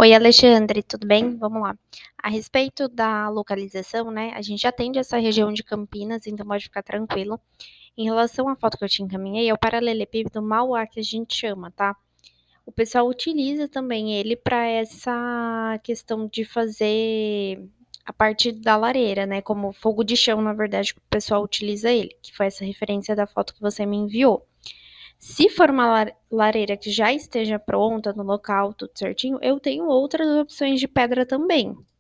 Oi, Alexandre, tudo bem? Vamos lá. A respeito da localização, né? A gente atende essa região de Campinas, então pode ficar tranquilo. Em relação à foto que eu te encaminhei, é o paralelepípedo Mauá que a gente chama, tá? O pessoal utiliza também ele para essa questão de fazer a parte da lareira, né? Como fogo de chão, na verdade, que o pessoal utiliza ele, que foi essa referência da foto que você me enviou. Se for uma lareira que já esteja pronta no local, tudo certinho, eu tenho outras opções de pedra também.